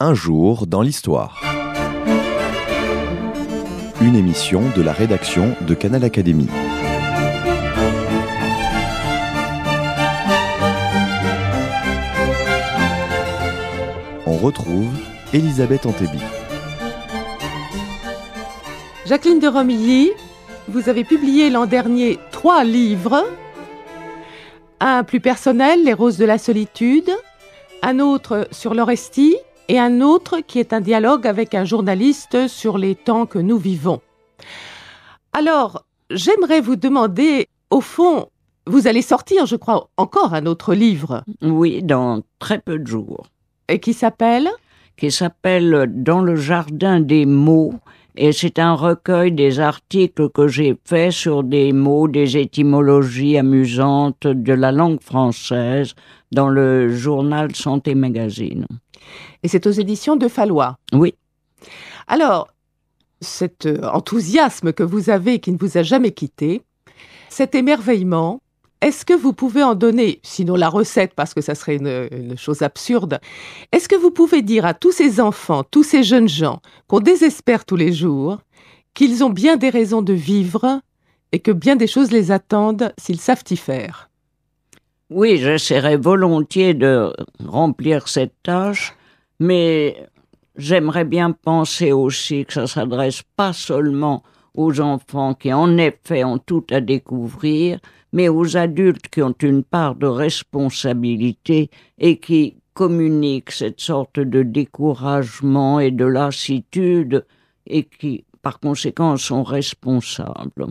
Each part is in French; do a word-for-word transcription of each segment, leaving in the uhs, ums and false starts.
Un jour dans l'histoire. Une émission de la rédaction de Canal Académie. On retrouve Elisabeth Antébi. Jacqueline de Romilly, vous avez publié l'an dernier trois livres. Un plus personnel, Les Roses de la Solitude, un autre sur l'Orestie et un autre qui est un dialogue avec un journaliste sur les temps que nous vivons. Alors, j'aimerais vous demander, au fond, vous allez sortir, je crois, encore un autre livre. Oui, dans très peu de jours. Et qui s'appelle ? Qui s'appelle « Dans le jardin des mots ». Et c'est un recueil des articles que j'ai faits sur des mots, des étymologies amusantes de la langue française dans le journal Santé Magazine. Et c'est aux éditions de Fallois. Oui. Alors, cet enthousiasme que vous avez, qui ne vous a jamais quitté, cet émerveillement, est-ce que vous pouvez en donner, sinon la recette, parce que ça serait une, une chose absurde, est-ce que vous pouvez dire à tous ces enfants, tous ces jeunes gens, qu'on désespère tous les jours, qu'ils ont bien des raisons de vivre et que bien des choses les attendent s'ils savent y faire ? Oui, j'essaierai volontiers de remplir cette tâche, mais j'aimerais bien penser aussi que ça ne s'adresse pas seulement aux enfants qui en effet ont tout à découvrir, mais aux adultes qui ont une part de responsabilité et qui communiquent cette sorte de découragement et de lassitude et qui, par conséquent, sont responsables.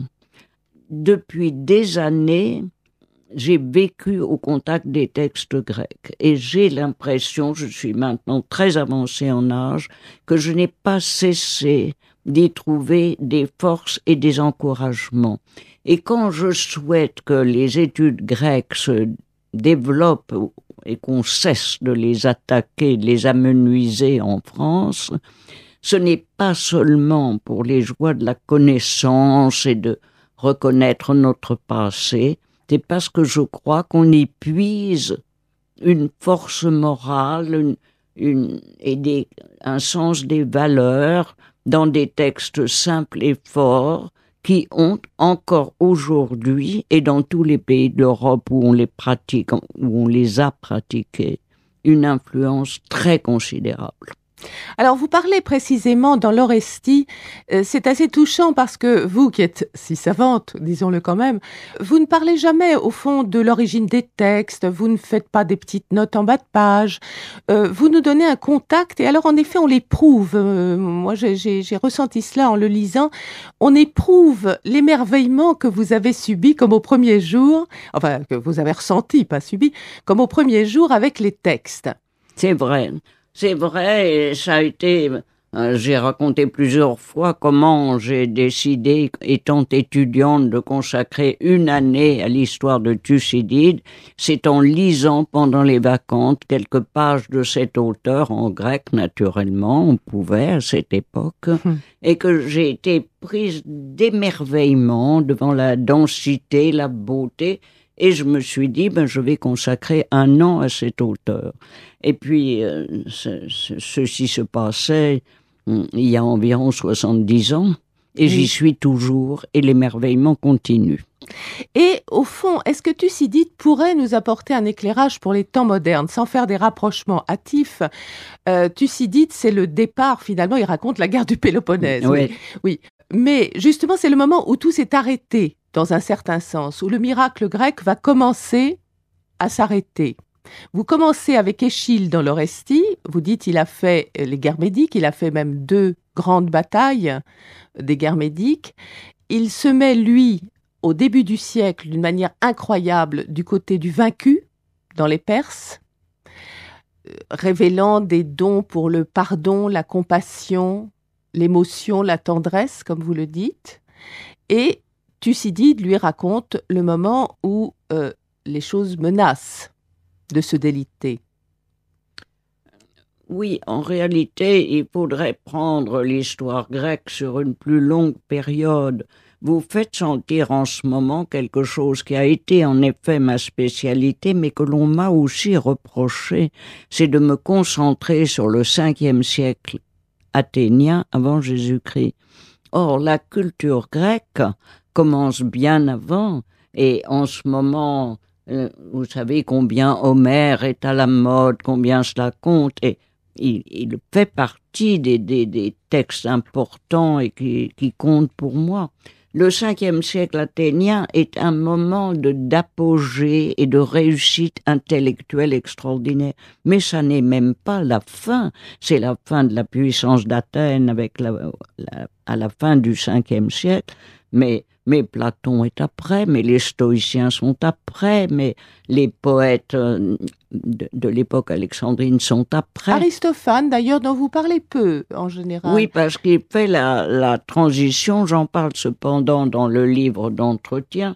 Depuis des années, j'ai vécu au contact des textes grecs et j'ai l'impression, je suis maintenant très avancée en âge, que je n'ai pas cessé d'y trouver des forces et des encouragements. Et quand je souhaite que les études grecques se développent et qu'on cesse de les attaquer, de les amenuiser en France, ce n'est pas seulement pour les joies de la connaissance et de reconnaître notre passé, c'est parce que je crois qu'on y puise une force morale une, une, et des, un sens des valeurs dans des textes simples et forts qui ont encore aujourd'hui, et dans tous les pays d'Europe où on les pratique, où on les a pratiqués, une influence très considérable. Alors, vous parlez précisément dans l'Orestie, euh, c'est assez touchant parce que vous, qui êtes si savante, disons-le quand même, vous ne parlez jamais, au fond, de l'origine des textes, vous ne faites pas des petites notes en bas de page, euh, vous nous donnez un contact, et alors, en effet, on l'éprouve. Euh, moi, j'ai, j'ai, j'ai ressenti cela en le lisant. On éprouve l'émerveillement que vous avez subi comme au premier jour, enfin, que vous avez ressenti, pas subi, comme au premier jour avec les textes. C'est vrai. C'est vrai, et ça a été, euh, j'ai raconté plusieurs fois comment j'ai décidé, étant étudiante, de consacrer une année à l'histoire de Thucydide. C'est en lisant pendant les vacances quelques pages de cet auteur, en grec naturellement, on pouvait à cette époque, mmh. et que j'ai été prise d'émerveillement devant la densité, la beauté. Et je me suis dit, ben, je vais consacrer un an à cet auteur. Et puis, euh, ce, ce, ceci se passait hum, il y a environ soixante-dix ans, et oui. J'y suis toujours, et l'émerveillement continue. Et au fond, est-ce que Thucydide pourrait nous apporter un éclairage pour les temps modernes, sans faire des rapprochements hâtifs ? euh, Thucydide, c'est le départ, finalement, il raconte la guerre du Péloponnèse. Oui. oui. oui. Mais justement, c'est le moment où tout s'est arrêté, dans un certain sens, où le miracle grec va commencer à s'arrêter. Vous commencez avec Échille dans l'Orestie, vous dites il a fait les guerres médiques, il a fait même deux grandes batailles des guerres médiques. Il se met, lui, au début du siècle, d'une manière incroyable, du côté du vaincu, dans les Perses, révélant des dons pour le pardon, la compassion, l'émotion, la tendresse, comme vous le dites. Et Thucydide lui raconte le moment où euh, les choses menacent de se déliter. Oui, en réalité, il faudrait prendre l'histoire grecque sur une plus longue période vous faites sentir en ce moment quelque chose qui a été en effet ma spécialité, mais que l'on m'a aussi reproché, c'est de me concentrer sur le cinquième siècle athénien avant Jésus-Christ. Or, la culture grecque commence bien avant, et en ce moment, euh, vous savez combien Homère est à la mode, combien cela compte, et il, il fait partie des, des, des textes importants et qui, qui comptent pour moi. Le cinquième siècle athénien est un moment de, d'apogée et de réussite intellectuelle extraordinaire. Mais ça n'est même pas la fin. C'est la fin de la puissance d'Athènes avec la, la, à la fin du cinquième siècle. Mais, mais Platon est après, mais les stoïciens sont après, mais les poètes de, de l'époque alexandrine sont après. Aristophane, d'ailleurs, dont vous parlez peu, en général. Oui, parce qu'il fait la, la transition, j'en parle cependant dans le livre d'entretien.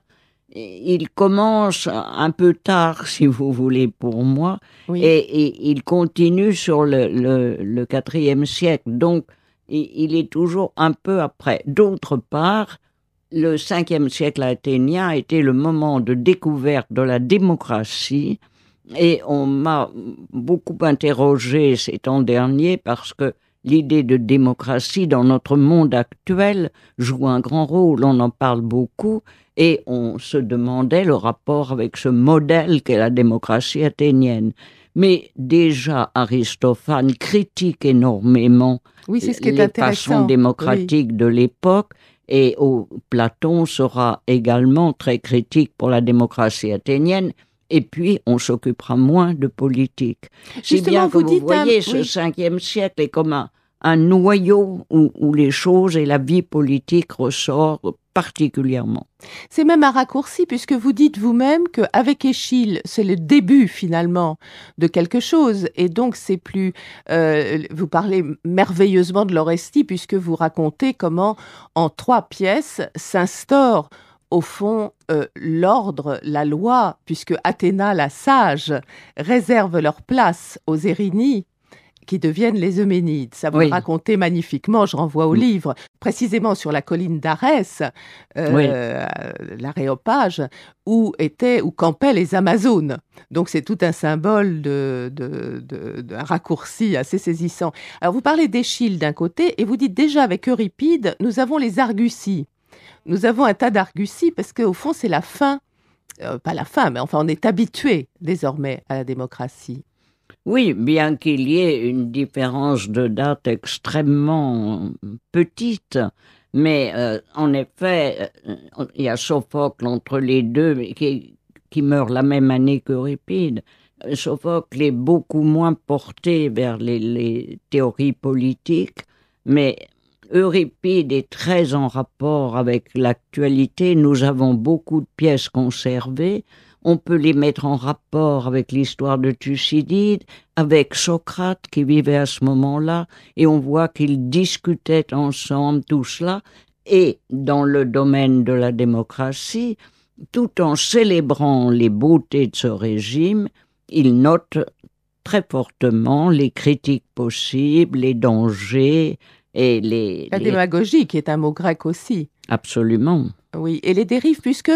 Il commence un peu tard, si vous voulez, pour moi, oui. et, et il continue sur le, le, le quatrième siècle. Donc, il, il est toujours un peu après. D'autre part, le cinquième siècle athénien a été le moment de découverte de la démocratie, et on m'a beaucoup interrogé ces temps derniers parce que l'idée de démocratie dans notre monde actuel joue un grand rôle, on en parle beaucoup, et on se demandait le rapport avec ce modèle qu'est la démocratie athénienne. Mais déjà, Aristophane critique énormément oui, c'est ce qui est les intéressant. façons démocratiques oui. de l'époque, et au, Platon sera également très critique pour la démocratie athénienne, et puis on s'occupera moins de politique. Si bien que vous, vous voyez, un... ce oui. cinquième siècle est comme un, un noyau où, où les choses et la vie politique ressortent particulièrement. C'est même un raccourci, puisque vous dites vous-même qu'avec Échille, c'est le début finalement de quelque chose, et donc c'est plus... Euh, vous parlez merveilleusement de l'Orestie, puisque vous racontez comment, en trois pièces, s'instaure au fond euh, l'ordre, la loi, puisque Athéna, la sage, réserve leur place aux Érynies, qui deviennent les Euménides. Ça vous oui. racontez magnifiquement, je renvoie au oui. livre, précisément sur la colline d'Arès, euh, oui. l'Aréopage, où étaient, où campaient les Amazones. Donc c'est tout un symbole de, de, de, de un raccourci assez saisissant. Alors vous parlez d'Échille d'un côté, et vous dites déjà avec Euripide, nous avons les arguties. Nous avons un tas d'arguties, parce qu'au fond c'est la fin, euh, pas la fin, mais enfin on est habitué désormais à la démocratie. Oui, bien qu'il y ait une différence de date extrêmement petite, mais euh, en effet, euh, il y a Sophocle entre les deux qui, qui meurt la même année qu'Euripide. Sophocle est beaucoup moins porté vers les, les théories politiques, mais Euripide est très en rapport avec l'actualité. Nous avons beaucoup de pièces conservées. On peut les mettre en rapport avec l'histoire de Thucydide, avec Socrate qui vivait à ce moment-là, et on voit qu'ils discutaient ensemble tout cela, et dans le domaine de la démocratie, tout en célébrant les beautés de ce régime, ils notent très fortement les critiques possibles, les dangers et les... La les... démagogie, qui est un mot grec aussi. Absolument. Oui, et les dérives, puisque...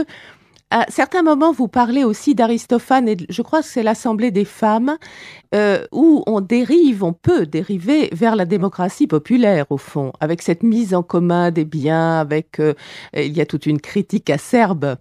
À certains moments, vous parlez aussi d'Aristophane, et je crois que c'est l'Assemblée des femmes, euh, où on dérive, on peut dériver vers la démocratie populaire, au fond, avec cette mise en commun des biens, avec... Euh, il y a toute une critique acerbe.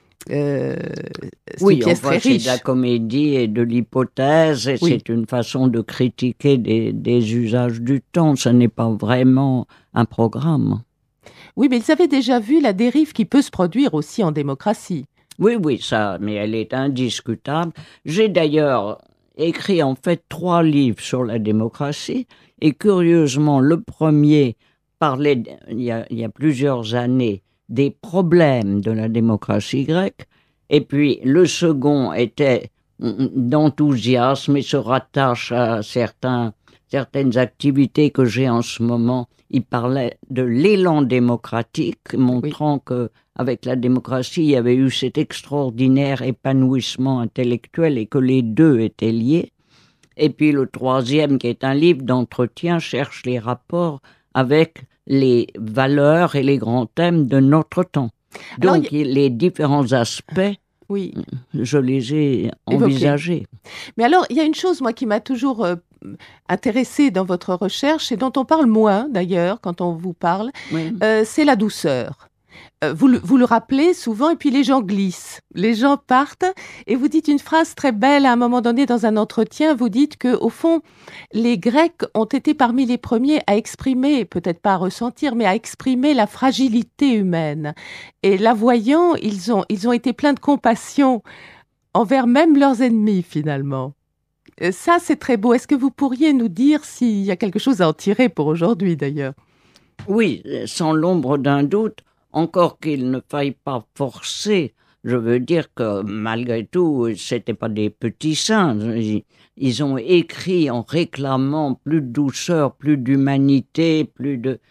Euh, oui, on voit c'est de la comédie et de l'hypothèse, et oui. c'est une façon de critiquer des, des usages du temps, ce n'est pas vraiment un programme. Oui, mais ils avaient déjà vu la dérive qui peut se produire aussi en démocratie. Oui, oui, ça, mais elle est indiscutable. J'ai d'ailleurs écrit en fait trois livres sur la démocratie, et curieusement, le premier parlait, il y a, il y a plusieurs années, des problèmes de la démocratie grecque, et puis le second était d'enthousiasme et se rattache à certains, certaines activités que j'ai en ce moment. Il parlait de l'élan démocratique, montrant oui. que avec la démocratie, il y avait eu cet extraordinaire épanouissement intellectuel et que les deux étaient liés. Et puis le troisième, qui est un livre d'entretien, cherche les rapports avec les valeurs et les grands thèmes de notre temps. Donc, Alors, y... les différents aspects, oui. je les ai envisagés. Évoqué. Mais alors, il y a une chose, moi, qui m'a toujours euh, intéressée dans votre recherche, et dont on parle moins, d'ailleurs, quand on vous parle, oui. euh, c'est la douceur. Euh, vous, le, vous le rappelez souvent, et puis les gens glissent, les gens partent, et vous dites une phrase très belle à un moment donné dans un entretien, vous dites qu'au fond, les Grecs ont été parmi les premiers à exprimer, peut-être pas à ressentir, mais à exprimer la fragilité humaine. Et la voyant, ils ont, ils ont été pleins de compassion envers même leurs ennemis, finalement. Euh, ça, c'est très beau. Est-ce que vous pourriez nous dire s'il y a quelque chose à en tirer pour aujourd'hui, d'ailleurs ? Oui, sans l'ombre d'un doute. Encore qu'il ne faille pas forcer, je veux dire que malgré tout, c'était pas des petits saints. Ils ont écrit en réclamant plus de douceur, plus d'humanité, plus de,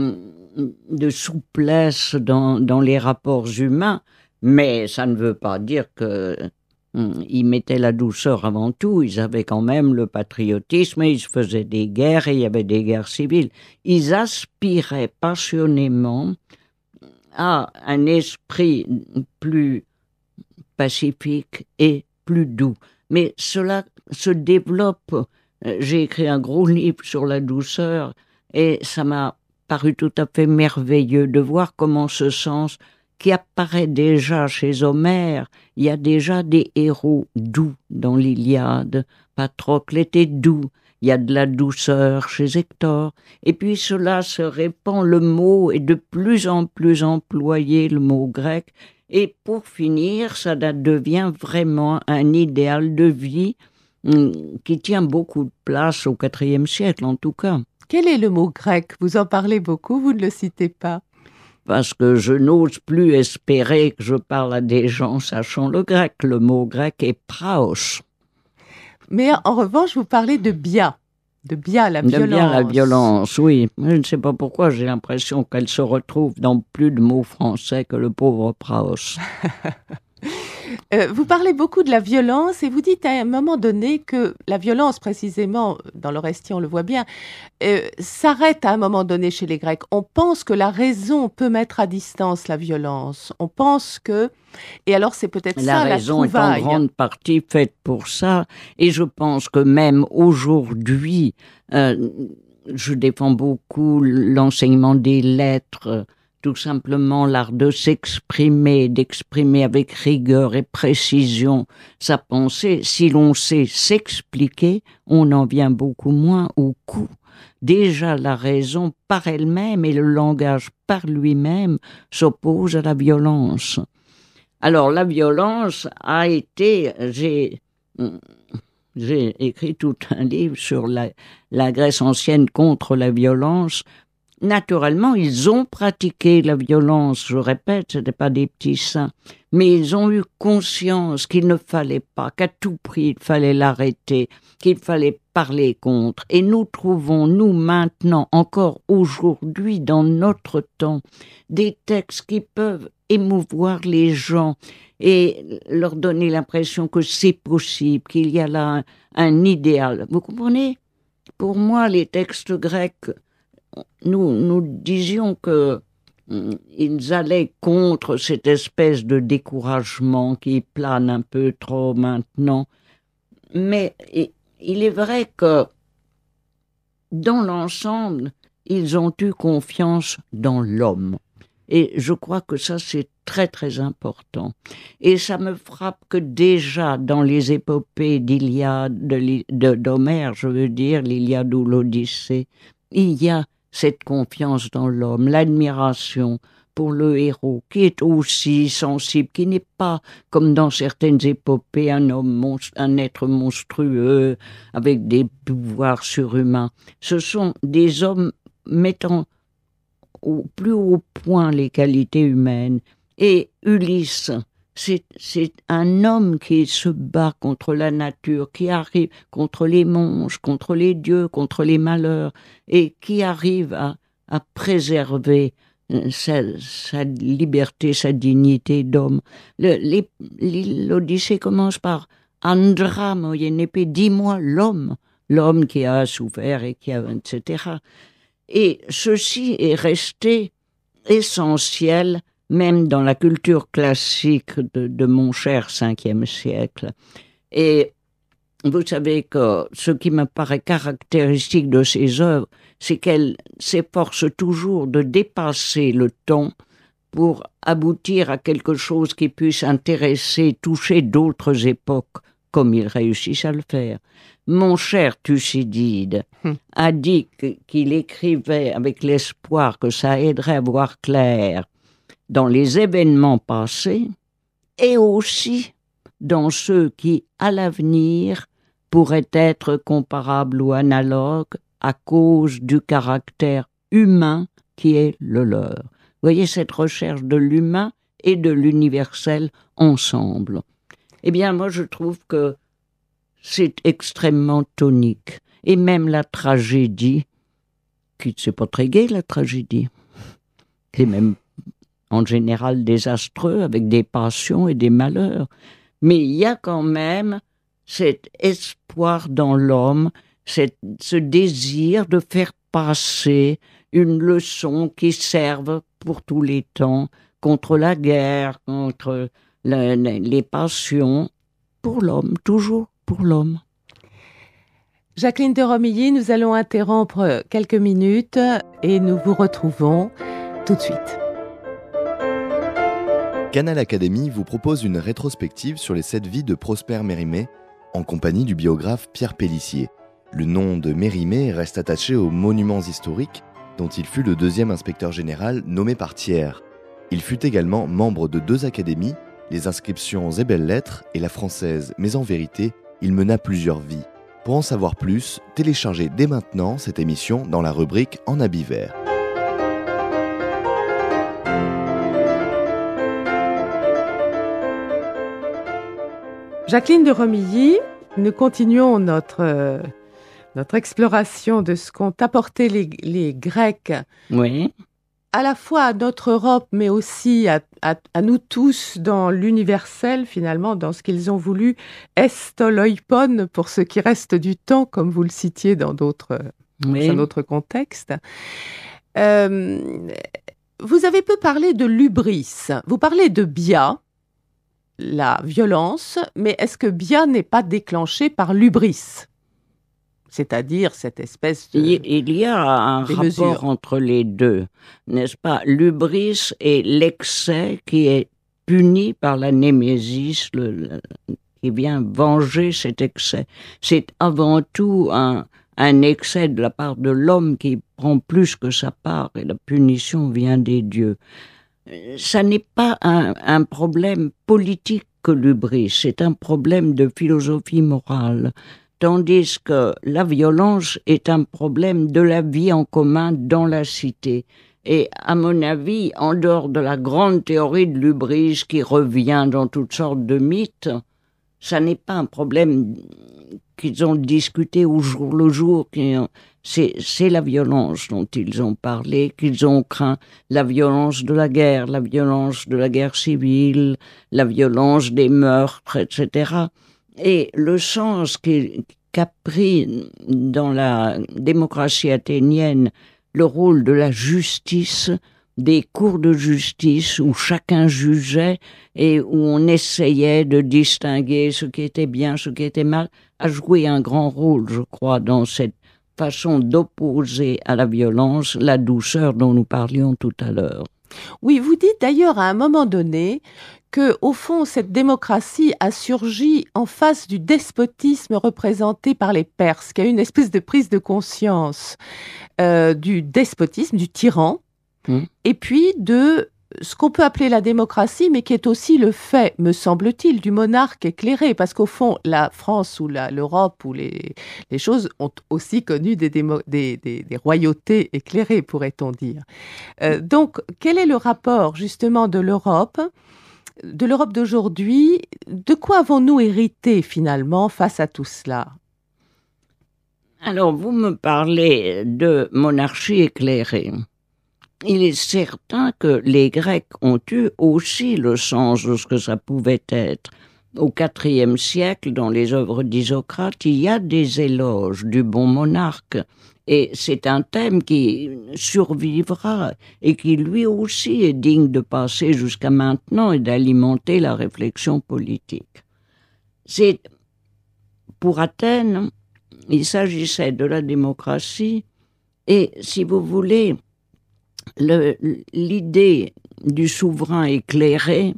de souplesse dans, dans les rapports humains. Mais ça ne veut pas dire que ils mettaient la douceur avant tout. Ils avaient quand même le patriotisme et ils se faisaient des guerres et il y avait des guerres civiles. Ils aspiraient passionnément à un esprit plus pacifique et plus doux. Mais cela se développe. J'ai écrit un gros livre sur la douceur et ça m'a paru tout à fait merveilleux de voir comment ce sens qui apparaît déjà chez Homère, il y a déjà des héros doux dans l'Iliade. Patrocle était doux. Il y a de la douceur chez Hector. Et puis cela se répand, le mot est de plus en plus employé, le mot grec. Et pour finir, ça devient vraiment un idéal de vie qui tient beaucoup de place au quatrième siècle, en tout cas. Quel est le mot grec ? Vous en parlez beaucoup, vous ne le citez pas. Parce que je n'ose plus espérer que je parle à des gens sachant le grec. Le mot grec est praos. Mais en revanche, vous parlez de bia, de bia, la violence. De bia, la violence, oui. Je ne sais pas pourquoi, j'ai l'impression qu'elle se retrouve dans plus de mots français que le pauvre praos. euh, vous parlez beaucoup de la violence et vous dites à un moment donné que la violence, précisément, dans l'Orestie, on le voit bien, euh, s'arrête à un moment donné chez les Grecs. On pense que la raison peut mettre à distance la violence. On pense que... Et alors, c'est peut-être la ça, la raison est trouvaille. en grande partie faite pour ça. Et je pense que même aujourd'hui, euh, je défends beaucoup l'enseignement des lettres, tout simplement l'art de s'exprimer, d'exprimer avec rigueur et précision sa pensée. Si l'on sait s'expliquer, on en vient beaucoup moins au coup. Déjà, la raison par elle-même et le langage par lui-même s'opposent à la violence. Alors, la violence a été... J'ai, j'ai écrit tout un livre sur la, la Grèce ancienne contre la violence. Naturellement, ils ont pratiqué la violence, je répète, ce n'étaient pas des petits saints, mais ils ont eu conscience qu'il ne fallait pas, qu'à tout prix il fallait l'arrêter, qu'il fallait parler contre. Et nous trouvons, nous maintenant, encore aujourd'hui, dans notre temps, des textes qui peuvent émouvoir les gens et leur donner l'impression que c'est possible, qu'il y a là un, un idéal. Vous comprenez ? Pour moi, les textes grecs, nous, nous disions que ils allaient contre cette espèce de découragement qui plane un peu trop maintenant. Mais il est vrai que dans l'ensemble, ils ont eu confiance dans l'homme. Et je crois que ça, c'est très, très important. Et ça me frappe que déjà, dans les épopées d'Iliade, de, d'Homère, je veux dire, l'Iliade ou l'Odyssée, il y a cette confiance dans l'homme, l'admiration pour le héros, qui est aussi sensible, qui n'est pas, comme dans certaines épopées, un homme, monstre, un être monstrueux, avec des pouvoirs surhumains. Ce sont des hommes mettant au plus haut point les qualités humaines. Et Ulysse, c'est, c'est un homme qui se bat contre la nature, qui arrive contre les monstres, contre les dieux, contre les malheurs, et qui arrive à, à préserver sa, sa liberté, sa dignité d'homme. Le, les, L'Odyssée commence par « Andra moyennepe », dis-moi l'homme, l'homme qui a souffert et qui a, et cetera. Et ceci est resté essentiel même dans la culture classique de, de mon cher cinquième siècle. Et vous savez que ce qui me paraît caractéristique de ces œuvres, c'est qu'elles s'efforcent toujours de dépasser le temps pour aboutir à quelque chose qui puisse intéresser, toucher d'autres époques, comme ils réussissent à le faire. Mon cher Thucydide hum. a dit qu'il écrivait avec l'espoir que ça aiderait à voir clair dans les événements passés et aussi dans ceux qui, à l'avenir, pourraient être comparables ou analogues à cause du caractère humain qui est le leur. Vous voyez cette recherche de l'humain et de l'universel ensemble. Eh bien, moi, je trouve que c'est extrêmement tonique. Et même la tragédie, qui c'est pas très gai, la tragédie, c'est même en général désastreux, avec des passions et des malheurs. Mais il y a quand même cet espoir dans l'homme, cette, ce désir de faire passer une leçon qui serve pour tous les temps, contre la guerre, contre le, les passions, pour l'homme, toujours pour l'homme. Jacqueline de Romilly, nous allons interrompre quelques minutes et nous vous retrouvons tout de suite. Canal Académie vous propose une rétrospective sur les sept vies de Prosper Mérimée, en compagnie du biographe Pierre Pélissier. Le nom de Mérimée reste attaché aux monuments historiques dont il fut le deuxième inspecteur général nommé par Thiers. Il fut également membre de deux académies, les inscriptions et belles lettres et la française, mais en vérité, il mena plusieurs vies. Pour en savoir plus, téléchargez dès maintenant cette émission dans la rubrique En habit vert. Jacqueline de Romilly, nous continuons notre, euh, notre exploration de ce qu'ont apporté les, les Grecs, oui. à la fois à notre Europe, mais aussi à, à, à nous tous dans l'universel, finalement, dans ce qu'ils ont voulu, estoloipon, pour ce qui reste du temps, comme vous le citiez dans d'autres, oui. dans un autre contexte. Euh, vous avez peu parlé de l'hubris, vous parlez de Bia, la violence, mais est-ce que Bia n'est pas déclenché par l'hubris ? C'est-à-dire cette espèce de... Il, il y a un rapport mesures. entre les deux, n'est-ce pas ? L'hubris et l'excès qui est puni par la némésis, le, le, qui vient venger cet excès. C'est avant tout un, un excès de la part de l'homme qui prend plus que sa part, et la punition vient des dieux. Ça n'est pas un, un problème politique que l'hubris, c'est un problème de philosophie morale, tandis que la violence est un problème de la vie en commun dans la cité. Et à mon avis, en dehors de la grande théorie de l'hubris qui revient dans toutes sortes de mythes, ça n'est pas un problème qu'ils ont discuté au jour le jour. C'est, c'est la violence dont ils ont parlé, qu'ils ont craint, la violence de la guerre, la violence de la guerre civile, la violence des meurtres, et cetera. Et le sens qu'a pris dans la démocratie athénienne le rôle de la justice, des cours de justice où chacun jugeait et où on essayait de distinguer ce qui était bien, ce qui était mal, a joué un grand rôle, je crois, dans cette façon d'opposer à la violence la douceur dont nous parlions tout à l'heure. Oui, vous dites d'ailleurs à un moment donné que, au fond, cette démocratie a surgi en face du despotisme représenté par les Perses, qu'il y a une espèce de prise de conscience euh, du despotisme, du tyran, mmh. et puis de ce qu'on peut appeler la démocratie, mais qui est aussi le fait, me semble-t-il, du monarque éclairé, parce qu'au fond, la France ou la, l'Europe ou les, les choses ont aussi connu des, démo, des, des, des royautés éclairées, pourrait-on dire. Euh, donc, quel est le rapport, justement, de l'Europe, de l'Europe d'aujourd'hui? De quoi avons-nous hérité, finalement, face à tout cela? Alors, vous me parlez de monarchie éclairée. Il est certain que les Grecs ont eu aussi le sens de ce que ça pouvait être. Au quatrième siècle, dans les œuvres d'Isocrate, il y a des éloges du bon monarque Et c'est un thème qui survivra et qui lui aussi est digne de passer jusqu'à maintenant et d'alimenter la réflexion politique. C'est, pour Athènes, il s'agissait de la démocratie et, si vous voulez, le, l'idée du souverain éclairé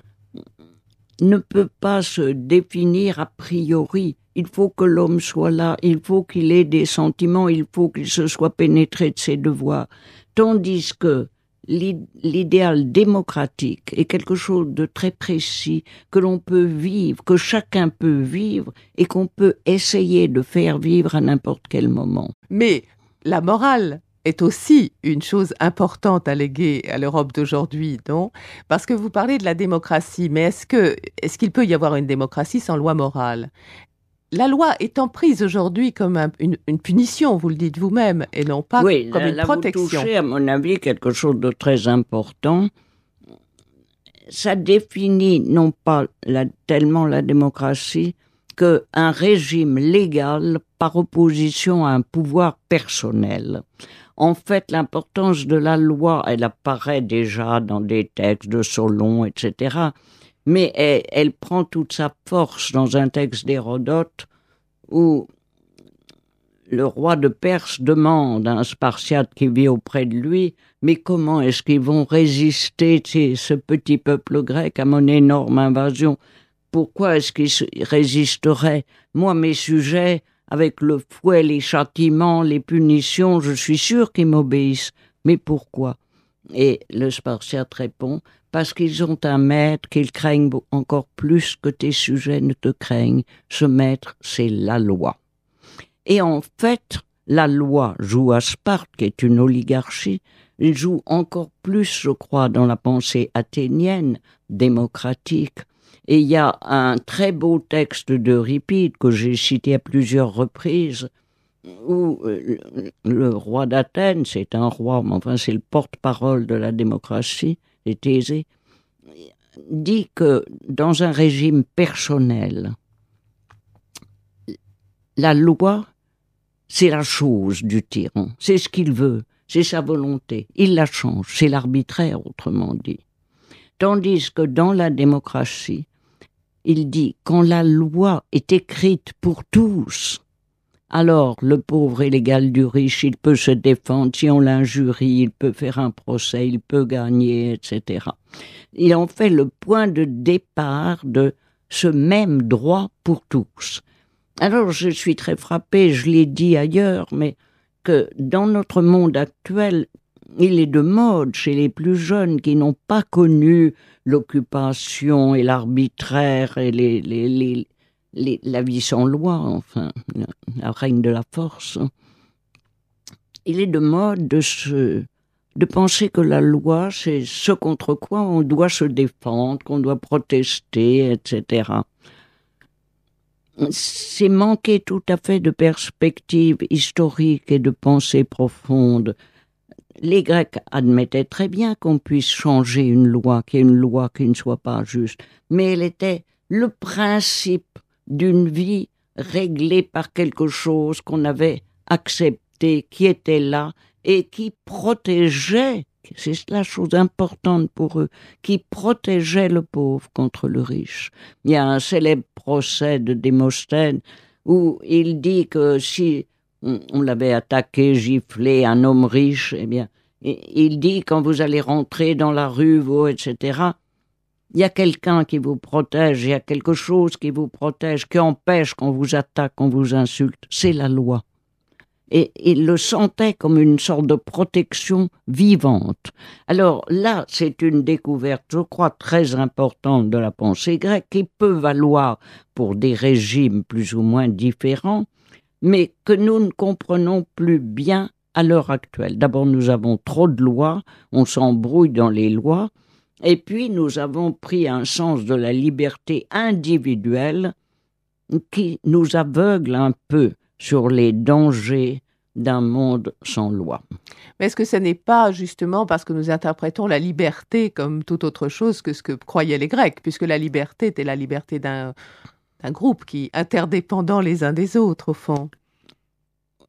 ne peut pas se définir a priori. Il faut que l'homme soit là, il faut qu'il ait des sentiments, il faut qu'il se soit pénétré de ses devoirs. Tandis que l'idéal démocratique est quelque chose de très précis, que l'on peut vivre, que chacun peut vivre et qu'on peut essayer de faire vivre à n'importe quel moment. Mais la morale est aussi une chose importante à léguer à l'Europe d'aujourd'hui, non ? Parce que vous parlez de la démocratie, mais est-ce que, est-ce qu'il peut y avoir une démocratie sans loi morale ? La loi étant prise aujourd'hui comme un, une, une punition, vous le dites vous-même, et non pas oui, comme là, une là protection. Vous touchez, à mon avis, quelque chose de très important. Ça définit non pas la, tellement la démocratie qu'un régime légal par opposition à un pouvoir personnel. En fait, l'importance de la loi, elle apparaît déjà dans des textes de Solon, et cetera, mais elle, elle prend toute sa force dans un texte d'Hérodote où le roi de Perse demande à un Spartiate qui vit auprès de lui « Mais comment est-ce qu'ils vont résister, ce petit peuple grec, à mon énorme invasion ? Pourquoi est-ce qu'ils résisteraient ? Moi, mes sujets, avec le fouet, les châtiments, les punitions, je suis sûr qu'ils m'obéissent. Mais pourquoi ?» Et le Spartiate répond « Parce qu'ils ont un maître qu'ils craignent encore plus que tes sujets ne te craignent. Ce maître, c'est la loi. » Et en fait, la loi joue à Sparte, qui est une oligarchie, il joue encore plus, je crois, dans la pensée athénienne, démocratique. Et il y a un très beau texte d'Euripide que j'ai cité à plusieurs reprises, où le roi d'Athènes, c'est un roi, mais enfin c'est le porte-parole de la démocratie, c'est Thésée, dit que dans un régime personnel, la loi, c'est la chose du tyran, c'est ce qu'il veut, c'est sa volonté, il la change, c'est l'arbitraire autrement dit. Tandis que dans la démocratie, il dit quand la loi est écrite pour tous, alors le pauvre est l'égal du riche, il peut se défendre, si on l'injurie, il peut faire un procès, il peut gagner, et cetera. Il en fait le point de départ de ce même droit pour tous. Alors je suis très frappée, je l'ai dit ailleurs, mais que dans notre monde actuel, il est de mode chez les plus jeunes qui n'ont pas connu l'occupation et l'arbitraire et les, les, les, les, la vie sans loi, enfin, la règne de la force. Il est de mode de, se, de penser que la loi, c'est ce contre quoi on doit se défendre, qu'on doit protester, et cetera. C'est manquer tout à fait de perspective historique et de pensée profonde. Les Grecs admettaient très bien qu'on puisse changer une loi, qu'il y ait une loi qui ne soit pas juste, mais elle était le principe d'une vie réglée par quelque chose qu'on avait accepté, qui était là et qui protégeait, c'est la chose importante pour eux, qui protégeait le pauvre contre le riche. Il y a un célèbre procès de Démosthène où il dit que si on l'avait attaqué, giflé, un homme riche, eh bien, il dit quand vous allez rentrer dans la rue, vous, et cetera, il y a quelqu'un qui vous protège, il y a quelque chose qui vous protège, qui empêche qu'on vous attaque, qu'on vous insulte, c'est la loi. Et il le sentait comme une sorte de protection vivante. Alors là, c'est une découverte, je crois, très importante de la pensée grecque, qui peut valoir pour des régimes plus ou moins différents, mais que nous ne comprenons plus bien à l'heure actuelle. D'abord, nous avons trop de lois, on s'embrouille dans les lois, et puis nous avons pris un sens de la liberté individuelle qui nous aveugle un peu sur les dangers d'un monde sans loi. Mais est-ce que ce n'est pas justement parce que nous interprétons la liberté comme toute autre chose que ce que croyaient les Grecs, puisque la liberté était la liberté d'un... un groupe qui interdépendant les uns des autres, au fond.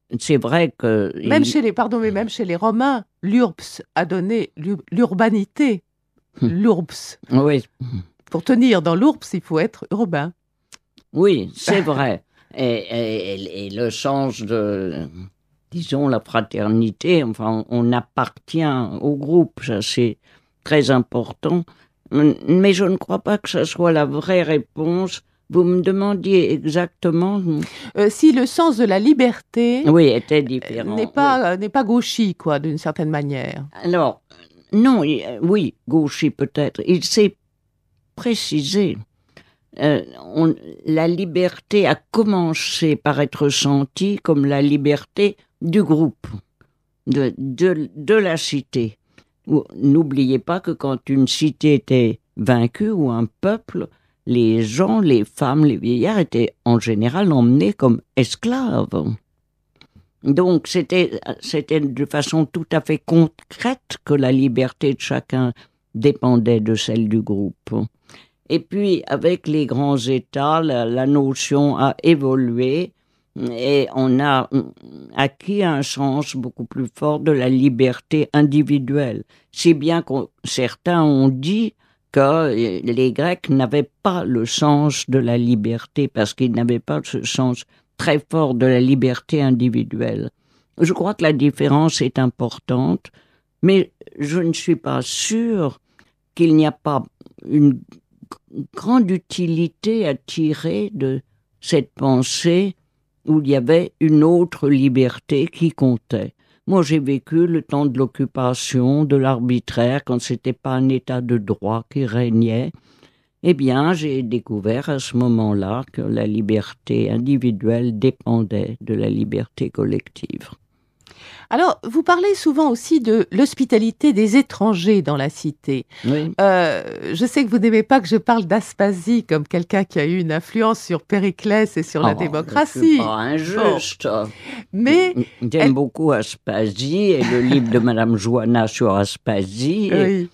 c'est vrai que... Même il... chez les, pardon, mais même chez les Romains, l'urbs a donné l'urbanité. L'urbs. Oui. Pour tenir dans l'urbs, il faut être urbain. Oui, c'est vrai. Et, et, et le sens de, disons, la fraternité, enfin, on appartient au groupe, ça c'est très important. Mais je ne crois pas que ce soit la vraie réponse. Vous me demandiez exactement... Euh, si le sens de la liberté... Oui, était différent. N'est pas, oui. n'est pas gauchy, quoi, d'une certaine manière. Alors, non, oui, gauchy peut-être. Il s'est précisé. Euh, on, la liberté a commencé par être sentie comme la liberté du groupe, de, de, de la cité. N'oubliez pas que quand une cité était vaincue ou un peuple, les gens, les femmes, les vieillards étaient en général emmenés comme esclaves. Donc c'était, c'était de façon tout à fait concrète que la liberté de chacun dépendait de celle du groupe. Et puis, avec les grands États, la, la notion a évolué et on a acquis un sens beaucoup plus fort de la liberté individuelle. Si bien que certains ont dit que les Grecs n'avaient pas le sens de la liberté parce qu'ils n'avaient pas ce sens très fort de la liberté individuelle. Je crois que la différence est importante, mais je ne suis pas sûre qu'il n'y a pas une grande utilité à tirer de cette pensée où il y avait une autre liberté qui comptait. Moi, j'ai vécu le temps de l'occupation, de l'arbitraire, quand c'était pas un état de droit qui régnait. Eh bien, j'ai découvert à ce moment-là que la liberté individuelle dépendait de la liberté collective. Alors, vous parlez souvent aussi de l'hospitalité des étrangers dans la cité. Oui. Euh, je sais que vous n'aimez pas que je parle d'Aspasie comme quelqu'un qui a eu une influence sur Périclès et sur oh, la démocratie. C'est pas injuste. Bon. Mais j'aime elle... beaucoup Aspasie et le livre de Madame Joanna sur Aspasie. Oui.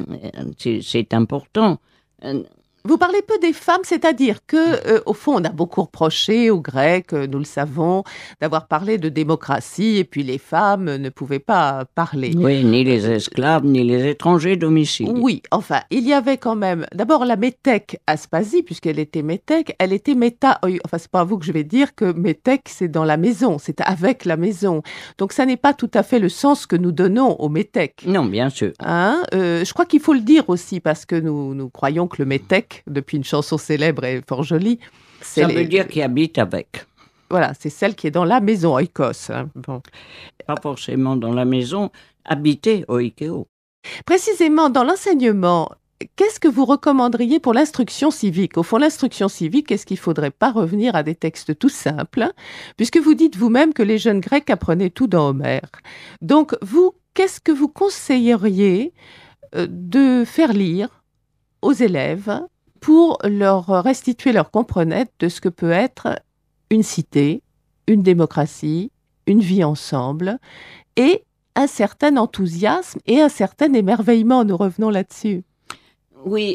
C'est, c'est important. Vous parlez peu des femmes, c'est-à-dire que, euh, au fond, on a beaucoup reproché aux Grecs, euh, nous le savons, d'avoir parlé de démocratie, et puis les femmes ne pouvaient pas parler. Oui, ni les esclaves, ni les étrangers domiciliés. Oui, enfin, il y avait quand même, d'abord la métèque Aspasie, puisqu'elle était métèque, elle était méta, enfin, c'est pas à vous que je vais dire que métèque, c'est dans la maison, c'est avec la maison. Donc, ça n'est pas tout à fait le sens que nous donnons au métèque. Non, bien sûr. Hein, euh, je crois qu'il faut le dire aussi, parce que nous, nous croyons que le métèque, depuis une chanson célèbre et fort jolie. Ça les... veut dire qu'il habite avec. Voilà, c'est celle qui est dans la maison, oikos. Hein. Bon. Pas forcément dans la maison, habiter, oikeo. Précisément, dans l'enseignement, qu'est-ce que vous recommanderiez pour l'instruction civique ? Au fond, l'instruction civique, est-ce qu'il ne faudrait pas revenir à des textes tout simples, hein, puisque vous dites vous-même que les jeunes Grecs apprenaient tout dans Homère. Donc, vous, qu'est-ce que vous conseilleriez euh, de faire lire aux élèves pour leur restituer leur comprenette de ce que peut être une cité, une démocratie, une vie ensemble, et un certain enthousiasme et un certain émerveillement. Nous revenons là-dessus. Oui,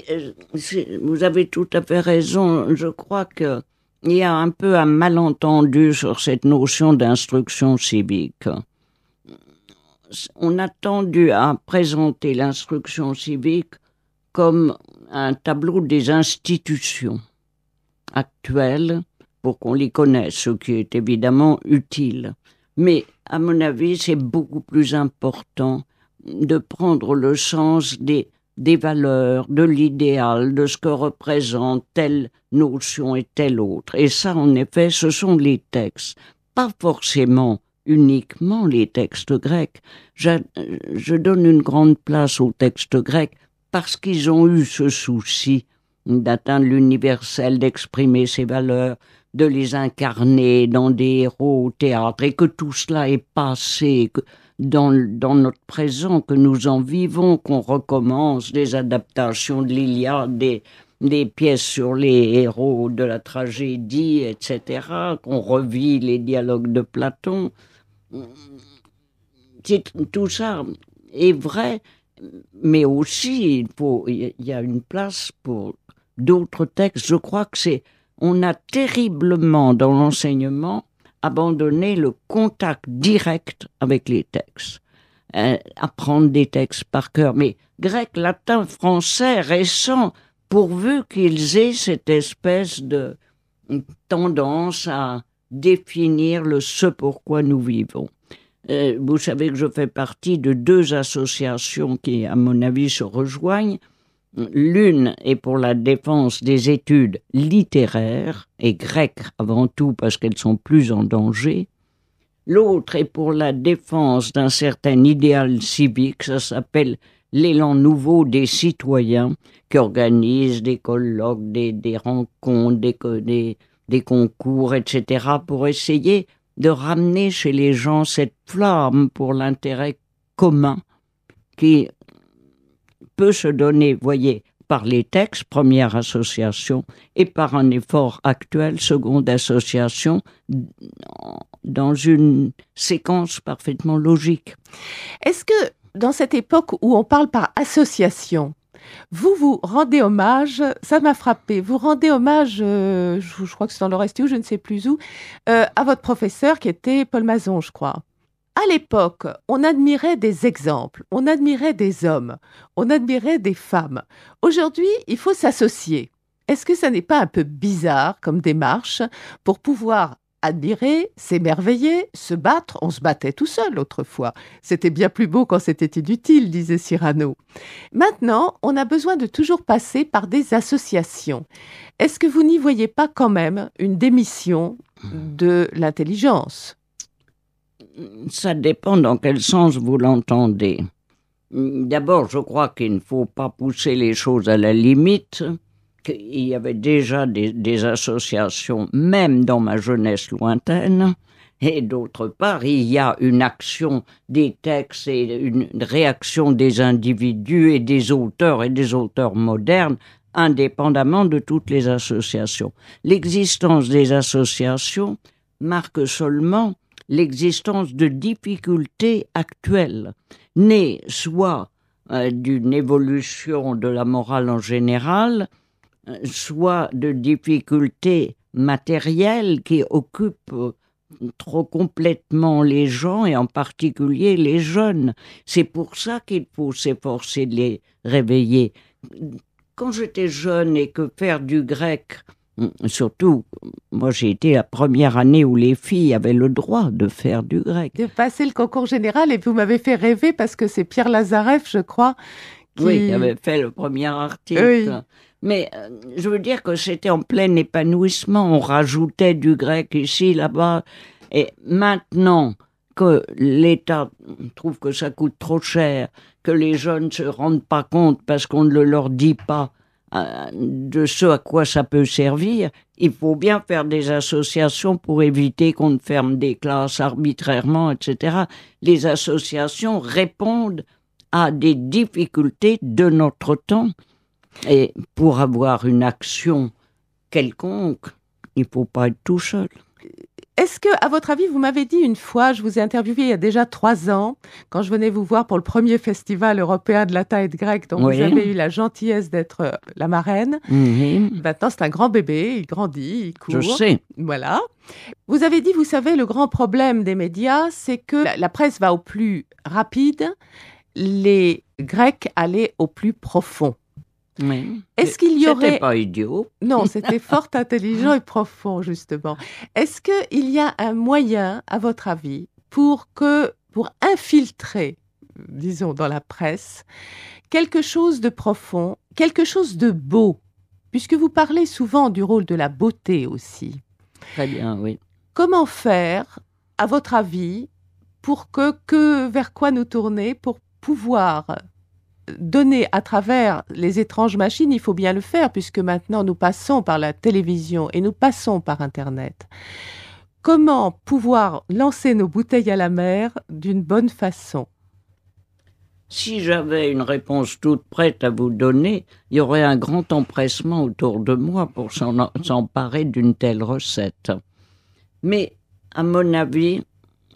vous avez tout à fait raison. Je crois qu'il y a un peu un malentendu sur cette notion d'instruction civique. On a tendu à présenter l'instruction civique comme un tableau des institutions actuelles pour qu'on les connaisse, ce qui est évidemment utile. Mais, à mon avis, c'est beaucoup plus important de prendre le sens des, des valeurs, de l'idéal, de ce que représente telle notion et telle autre. Et ça, en effet, ce sont les textes, pas forcément uniquement les textes grecs. Je, je donne une grande place aux textes grecs parce qu'ils ont eu ce souci d'atteindre l'universel, d'exprimer ses valeurs, de les incarner dans des héros au théâtre, et que tout cela est passé que dans, dans notre présent, que nous en vivons, qu'on recommence des adaptations de l'Iliade, des, des pièces sur les héros de la tragédie, et cetera, qu'on revit les dialogues de Platon. C'est, tout ça est vrai, mais aussi il faut, il y a une place pour d'autres textes. Je crois que c'est, on a terriblement dans l'enseignement abandonné le contact direct avec les textes. Euh, apprendre des textes par cœur, mais grec, latin, français, récent, pourvu qu'ils aient cette espèce de tendance à définir le ce pourquoi nous vivons. Euh, vous savez que je fais partie de deux associations qui, à mon avis, se rejoignent. L'une est pour la défense des études littéraires, et grecques avant tout parce qu'elles sont plus en danger. L'autre est pour la défense d'un certain idéal civique, ça s'appelle l'élan nouveau des citoyens, qui organise des colloques, des, des rencontres, des, des, des concours, et cetera, pour essayer de ramener chez les gens cette flamme pour l'intérêt commun qui peut se donner, voyez, par les textes, première association, et par un effort actuel, seconde association, dans une séquence parfaitement logique. Est-ce que, dans cette époque où on parle par association, vous vous rendez hommage, ça m'a frappé, vous rendez hommage, euh, je, je crois que c'est dans l'Orestie ou je ne sais plus où, euh, à votre professeur qui était Paul Mazon, je crois. À l'époque, on admirait des exemples, on admirait des hommes, on admirait des femmes. Aujourd'hui, il faut s'associer. Est-ce que ça n'est pas un peu bizarre comme démarche pour pouvoir admirer, s'émerveiller, se battre? On se battait tout seul autrefois. C'était bien plus beau quand c'était inutile, disait Cyrano. Maintenant, on a besoin de toujours passer par des associations. Est-ce que vous n'y voyez pas quand même une démission de l'intelligence ? Ça dépend dans quel sens vous l'entendez. D'abord, je crois qu'il ne faut pas pousser les choses à la limite. Il y avait déjà des, des associations, même dans ma jeunesse lointaine. Et d'autre part, il y a une action des textes et une réaction des individus et des auteurs et des auteurs modernes, indépendamment de toutes les associations. L'existence des associations marque seulement l'existence de difficultés actuelles, nées soit euh, d'une évolution de la morale en général, euh, soit de difficultés matérielles qui occupent euh, trop complètement les gens et en particulier les jeunes. C'est pour ça qu'il faut s'efforcer de les réveiller. Quand j'étais jeune et que faire du grec, surtout, moi j'ai été la première année où les filles avaient le droit de faire du grec. De passer le concours général, et vous m'avez fait rêver parce que c'est Pierre Lazareff, je crois, qui... Oui, qui avait fait le premier article. Oui. Mais euh, je veux dire que c'était en plein épanouissement. On rajoutait du grec ici, là-bas. Et maintenant que l'État trouve que ça coûte trop cher, que les jeunes ne se rendent pas compte parce qu'on ne leur dit pas de ce à quoi ça peut servir, il faut bien faire des associations pour éviter qu'on ne ferme des classes arbitrairement, et cetera. Les associations répondent à des difficultés de notre temps. Et pour avoir une action quelconque, il ne faut pas être tout seul. Est-ce que, à votre avis, vous m'avez dit une fois, je vous ai interviewé il y a déjà trois ans, quand je venais vous voir pour le premier festival européen de latin et de grec, dont Oui. vous avez eu la gentillesse d'être euh, la marraine. Mmh. Maintenant, c'est un grand bébé, il grandit, il court. Je sais. Voilà. Vous avez dit, vous savez, le grand problème des médias, c'est que la, la presse va au plus rapide, les Grecs allaient au plus profond. Oui. Est-ce qu'il y aurait... C'était pas idiot. Non, c'était fort intelligent et profond, justement. Est-ce qu'il y a un moyen, à votre avis, pour que, pour infiltrer, disons, dans la presse, quelque chose de profond, quelque chose de beau, puisque vous parlez souvent du rôle de la beauté aussi. Très bien, oui. Comment faire, à votre avis, pour que, que vers quoi nous tourner, pour pouvoir donner à travers les étranges machines, il faut bien le faire, puisque maintenant nous passons par la télévision et nous passons par Internet. Comment pouvoir lancer nos bouteilles à la mer d'une bonne façon? Si j'avais une réponse toute prête à vous donner, il y aurait un grand empressement autour de moi pour s'en, s'emparer d'une telle recette. Mais, à mon avis,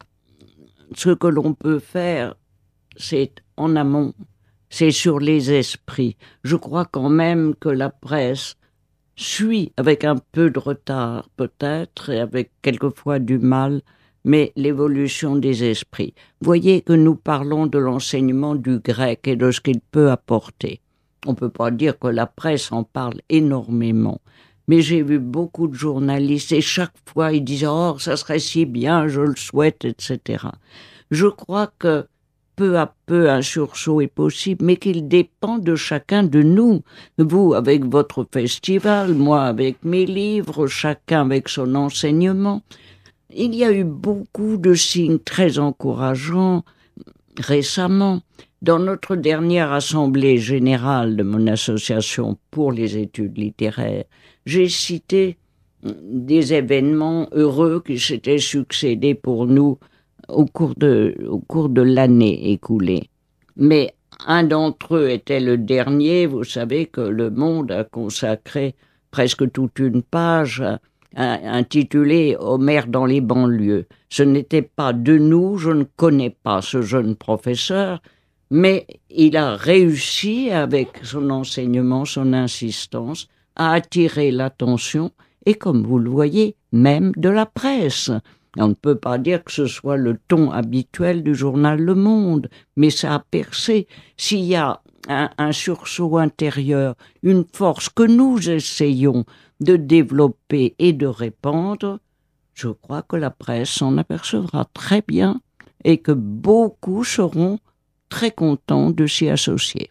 ce que l'on peut faire, c'est en amont, c'est sur les esprits. Je crois quand même que la presse suit avec un peu de retard peut-être et avec quelquefois du mal, mais l'évolution des esprits. Voyez que nous parlons de l'enseignement du grec et de ce qu'il peut apporter. On ne peut pas dire que la presse en parle énormément, mais j'ai vu beaucoup de journalistes et chaque fois ils disent « Oh, ça serait si bien, je le souhaite, et cetera » Je crois que peu à peu un sursaut est possible, mais qu'il dépend de chacun de nous. Vous avec votre festival, moi avec mes livres, chacun avec son enseignement. Il y a eu beaucoup de signes très encourageants récemment. Dans notre dernière assemblée générale de mon association pour les études littéraires, j'ai cité des événements heureux qui s'étaient succédés pour nous au cours de, au cours de l'année écoulée. Mais un d'entre eux était le dernier. Vous savez que Le Monde a consacré presque toute une page intitulée « Homère dans les banlieues ». Ce n'était pas de nous, je ne connais pas ce jeune professeur, mais il a réussi, avec son enseignement, son insistance, à attirer l'attention, et comme vous le voyez, même de la presse. On ne peut pas dire que ce soit le ton habituel du journal Le Monde, mais ça a percé. S'il y a un, un sursaut intérieur, une force que nous essayons de développer et de répandre, je crois que la presse s'en apercevra très bien et que beaucoup seront très contents de s'y associer.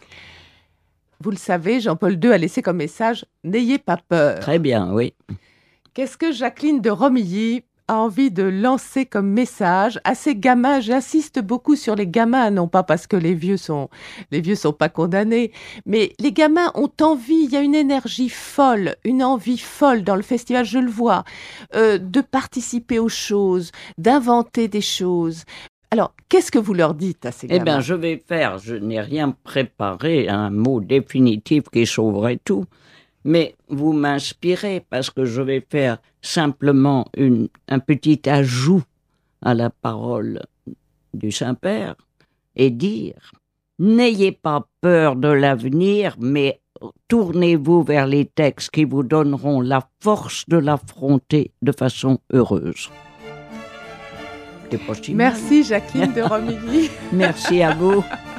Vous le savez, Jean-Paul deux a laissé comme message « N'ayez pas peur ». Très bien, oui. Qu'est-ce que Jacqueline de Romilly a envie de lancer comme message à ces gamins? J'insiste beaucoup sur les gamins, non pas parce que les vieux sont les vieux sont pas condamnés, mais les gamins ont envie, il y a une énergie folle, une envie folle dans le festival, je le vois, euh, de participer aux choses, d'inventer des choses. Alors, qu'est-ce que vous leur dites à ces gamins? Eh bien, je vais faire, je n'ai rien préparé, un mot définitif qui sauverait tout, mais vous m'inspirez parce que je vais faire simplement une, un petit ajout à la parole du Saint-Père et dire « N'ayez pas peur de l'avenir, mais tournez-vous vers les textes qui vous donneront la force de l'affronter de façon heureuse. » Merci Jacqueline de Romilly. Merci à vous.